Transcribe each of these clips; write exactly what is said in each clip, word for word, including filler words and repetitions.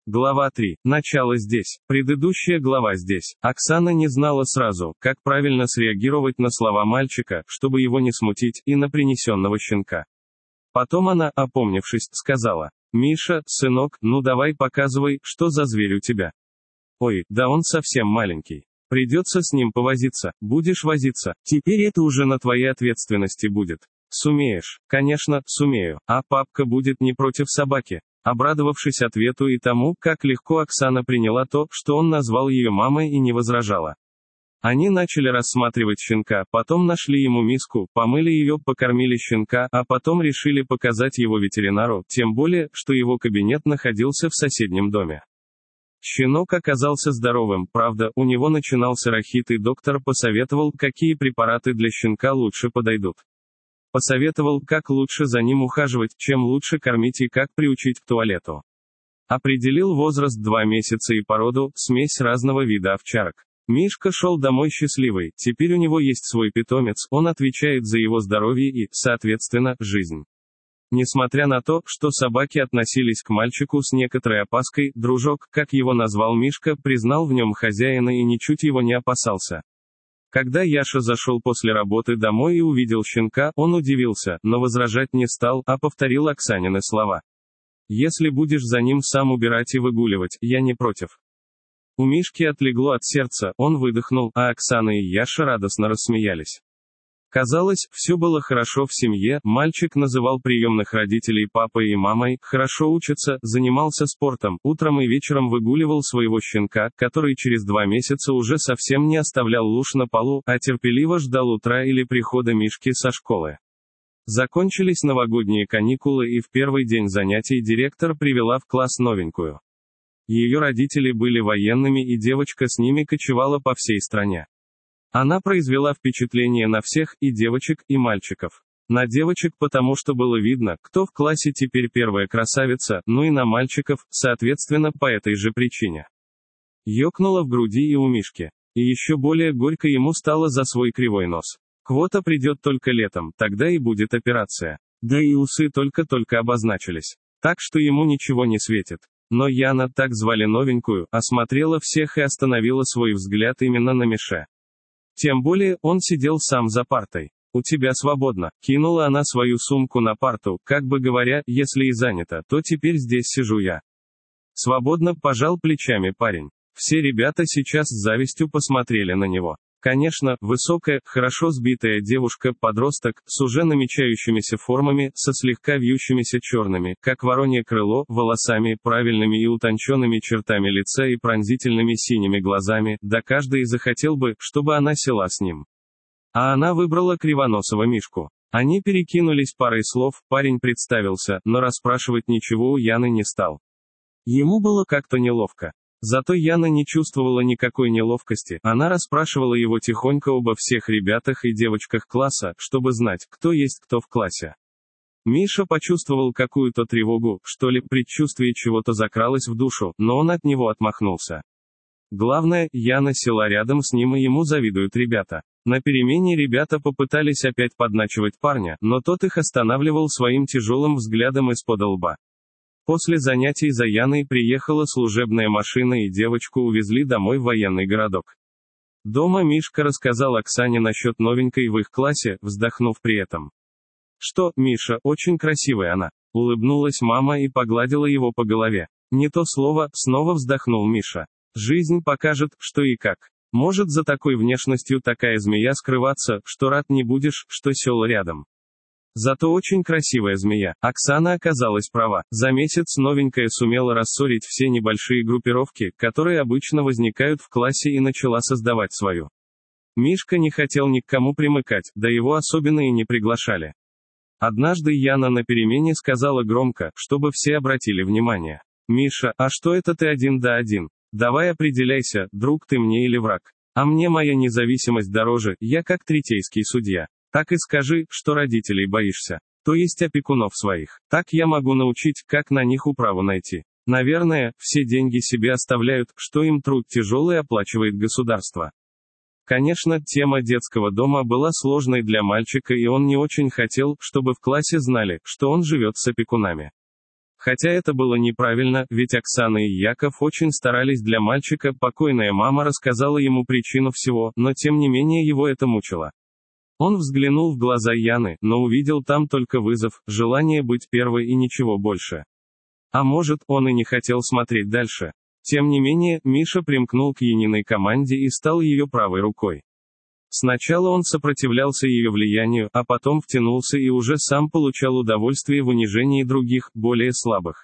Глава три. Начало здесь. Предыдущая глава здесь. Оксана не знала сразу, как правильно среагировать на слова мальчика, чтобы его не смутить, и на принесенного щенка. Потом она, опомнившись, сказала: «Миша, сынок, ну давай показывай, что за зверь у тебя». «Ой, да он совсем маленький. Придется с ним повозиться. Будешь возиться. Теперь это уже на твоей ответственности будет. Сумеешь». «Конечно, сумею. А папка будет не против собаки». Обрадовавшись ответу и тому, как легко Оксана приняла то, что он назвал ее мамой, и не возражала. Они начали рассматривать щенка, потом нашли ему миску, помыли ее, покормили щенка, а потом решили показать его ветеринару, тем более, что его кабинет находился в соседнем доме. Щенок оказался здоровым, правда, у него начинался рахит, и доктор посоветовал, какие препараты для щенка лучше подойдут. Посоветовал, как лучше за ним ухаживать, чем лучше кормить и как приучить к туалету. Определил возраст два месяца и породу, смесь разного вида овчарок. Мишка шел домой счастливый, теперь у него есть свой питомец, он отвечает за его здоровье и, соответственно, жизнь. Несмотря на то, что собаки относились к мальчику с некоторой опаской, дружок, как его назвал Мишка, признал в нем хозяина и ничуть его не опасался. Когда Яша зашел после работы домой и увидел щенка, он удивился, но возражать не стал, а повторил Оксанины слова. «Если будешь за ним сам убирать и выгуливать, я не против». У Мишки отлегло от сердца, он выдохнул, а Оксана и Яша радостно рассмеялись. Казалось, все было хорошо в семье, мальчик называл приемных родителей папой и мамой, хорошо учится, занимался спортом, утром и вечером выгуливал своего щенка, который через два месяца уже совсем не оставлял луж на полу, а терпеливо ждал утра или прихода Мишки со школы. Закончились новогодние каникулы, и в первый день занятий директор привела в класс новенькую. Ее родители были военными, и девочка с ними кочевала по всей стране. Она произвела впечатление на всех, и девочек, и мальчиков. На девочек потому, что было видно, кто в классе теперь первая красавица, ну и на мальчиков, соответственно, по этой же причине. Ёкнуло в груди и у Мишки. И еще более горько ему стало за свой кривой нос. Квота придет только летом, тогда и будет операция. Да и усы только-только обозначились. Так что ему ничего не светит. Но Яна, так звали новенькую, осмотрела всех и остановила свой взгляд именно на Мише. Тем более, он сидел сам за партой. «У тебя свободно», — кинула она свою сумку на парту, как бы говоря, если и занято, то теперь здесь сижу я. Свободно, пожал плечами парень. Все ребята сейчас с завистью посмотрели на него. Конечно, высокая, хорошо сбитая девушка-подросток, с уже намечающимися формами, со слегка вьющимися черными, как воронье крыло, волосами, правильными и утонченными чертами лица и пронзительными синими глазами, да каждый захотел бы, чтобы она села с ним. А она выбрала кривоносого Мишку. Они перекинулись парой слов, парень представился, но расспрашивать ничего у Яны не стал. Ему было как-то неловко. Зато Яна не чувствовала никакой неловкости, она расспрашивала его тихонько обо всех ребятах и девочках класса, чтобы знать, кто есть кто в классе. Миша почувствовал какую-то тревогу, что ли, предчувствие чего-то закралось в душу, но он от него отмахнулся. Главное, Яна села рядом с ним, и ему завидуют ребята. На перемене ребята попытались опять подначивать парня, но тот их останавливал своим тяжелым взглядом из-под лба. После занятий за Яной приехала служебная машина, и девочку увезли домой в военный городок. Дома Мишка рассказал Оксане насчет новенькой в их классе, вздохнув при этом. «Что, Миша, очень красивая она», — улыбнулась мама и погладила его по голове. «Не то слово», — снова вздохнул Миша. «Жизнь покажет, что и как. Может за такой внешностью такая змея скрываться, что рад не будешь, что сел рядом». Зато очень красивая змея. Оксана оказалась права. За месяц новенькая сумела рассорить все небольшие группировки, которые обычно возникают в классе, и начала создавать свою. Мишка не хотел ни к кому примыкать, да его особенно и не приглашали. Однажды Яна на перемене сказала громко, чтобы все обратили внимание. «Миша, а что это ты один да один? Давай определяйся, друг ты мне или враг? А мне моя независимость дороже, я как третейский судья. Так и скажи, что родителей боишься, то есть опекунов своих. Так я могу научить, как на них управу найти. Наверное, все деньги себе оставляют, что им труд тяжелый оплачивает государство». Конечно, тема детского дома была сложной для мальчика, и он не очень хотел, чтобы в классе знали, что он живет с опекунами. Хотя это было неправильно, ведь Оксана и Яков очень старались для мальчика, покойная мама рассказала ему причину всего, но тем не менее его это мучило. Он взглянул в глаза Яны, но увидел там только вызов, желание быть первой и ничего больше. А может, он и не хотел смотреть дальше. Тем не менее, Миша примкнул к Яниной команде и стал ее правой рукой. Сначала он сопротивлялся ее влиянию, а потом втянулся и уже сам получал удовольствие в унижении других, более слабых.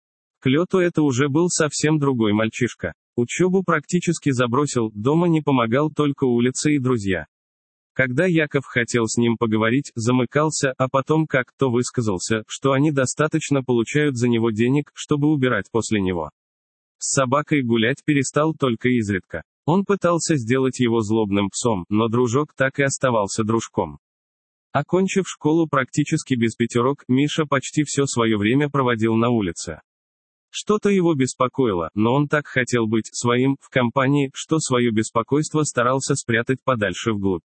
К лету это уже был совсем другой мальчишка. Учебу практически забросил, дома не помогал только улица и друзья. Когда Яков хотел с ним поговорить, замыкался, а потом как-то высказался, что они достаточно получают за него денег, чтобы убирать после него. С собакой гулять перестал только изредка. Он пытался сделать его злобным псом, но дружок так и оставался дружком. Окончив школу практически без пятерок, Миша почти все свое время проводил на улице. Что-то его беспокоило, но он так хотел быть своим, в компании, что свое беспокойство старался спрятать подальше вглубь.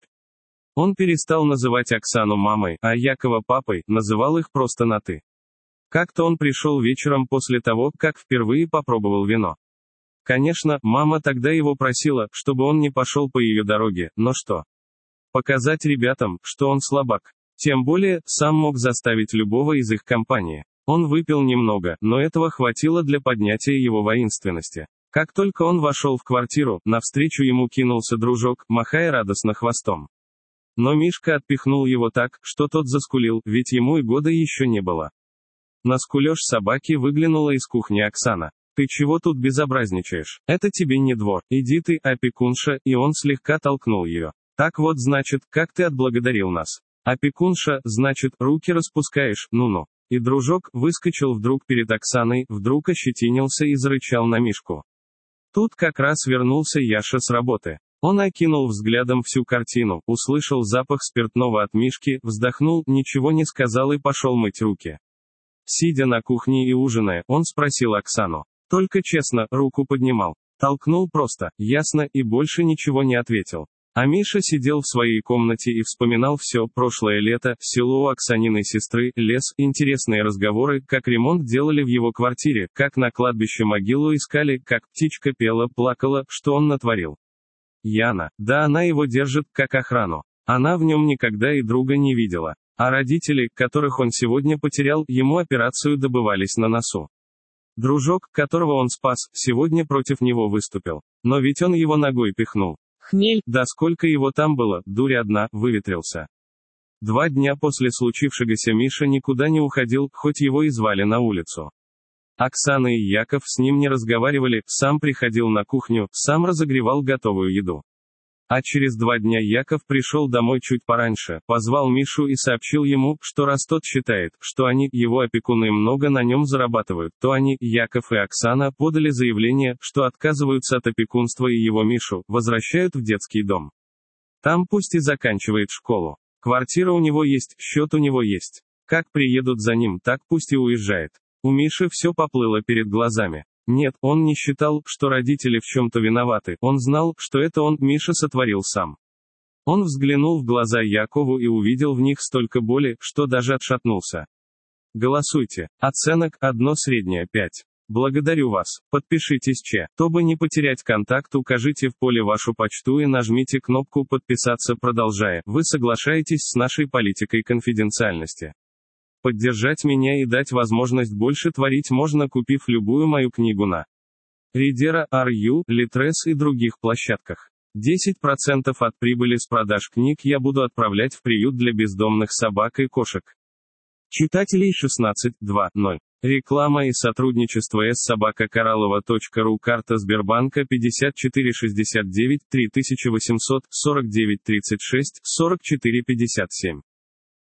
Он перестал называть Оксану мамой, а Якова папой, называл их просто на «ты». Как-то он пришел вечером после того, как впервые попробовал вино. Конечно, мама тогда его просила, чтобы он не пошел по ее дороге, но что? Показать ребятам, что он слабак. Тем более, сам мог заставить любого из их компании. Он выпил немного, но этого хватило для поднятия его воинственности. Как только он вошел в квартиру, навстречу ему кинулся дружок, махая радостно хвостом. Но Мишка отпихнул его так, что тот заскулил, ведь ему и года еще не было. На скулёж собаки выглянула из кухни Оксана. «Ты чего тут безобразничаешь? Это тебе не двор, иди ты, опекунша», и он слегка толкнул ее. «Так вот значит, как ты отблагодарил нас. Опекунша, значит, руки распускаешь, ну-ну». И дружок выскочил вдруг перед Оксаной, вдруг ощетинился и зарычал на Мишку. Тут как раз вернулся Яша с работы. Он окинул взглядом всю картину, услышал запах спиртного от Мишки, вздохнул, ничего не сказал и пошел мыть руки. Сидя на кухне и ужиная, он спросил Оксану. Только честно, руку поднимал. Толкнул просто, ясно, и больше ничего не ответил. А Миша сидел в своей комнате и вспоминал все, прошлое лето, село у Оксаниной сестры, лес, интересные разговоры, как ремонт делали в его квартире, как на кладбище могилу искали, как птичка пела, плакала, что он натворил. Яна, да она его держит, как охрану. Она в нем никогда и друга не видела. А родители, которых он сегодня потерял, ему операцию добывались на носу. Дружок, которого он спас, сегодня против него выступил. Но ведь он его ногой пихнул. Хмель, да сколько его там было, дурь одна, выветрился. Два дня после случившегося Миша никуда не уходил, хоть его и звали на улицу. Оксана и Яков с ним не разговаривали, сам приходил на кухню, сам разогревал готовую еду. А через два дня Яков пришел домой чуть пораньше, позвал Мишу и сообщил ему, что раз тот считает, что они, его опекуны, много на нем зарабатывают, то они, Яков и Оксана, подали заявление, что отказываются от опекунства и его Мишу возвращают в детский дом. Там пусть и заканчивает школу. Квартира у него есть, счет у него есть. Как приедут за ним, так пусть и уезжает. У Миши все поплыло перед глазами. Нет, он не считал, что родители в чем-то виноваты, он знал, что это он, Миша, сотворил сам. Он взглянул в глаза Якову и увидел в них столько боли, что даже отшатнулся. Голосуйте. Оценок, одно среднее, пять. Благодарю вас. Подпишитесь, че. Чтобы не потерять контакт, укажите в поле вашу почту и нажмите кнопку «Подписаться», продолжая. Вы соглашаетесь с нашей политикой конфиденциальности. Поддержать меня и дать возможность больше творить можно, купив любую мою книгу на Ридера, ар ю, Литрес и других площадках. десять процентов от прибыли с продаж книг я буду отправлять в приют для бездомных собак и кошек. Читателей шестнадцать два ноль. Реклама и сотрудничество с собака кораллова точка ру. Карта Сбербанка пятьдесят четыре шестьдесят девять три восемьсот сорок девять тридцать шесть сорок четыре пятьдесят семь.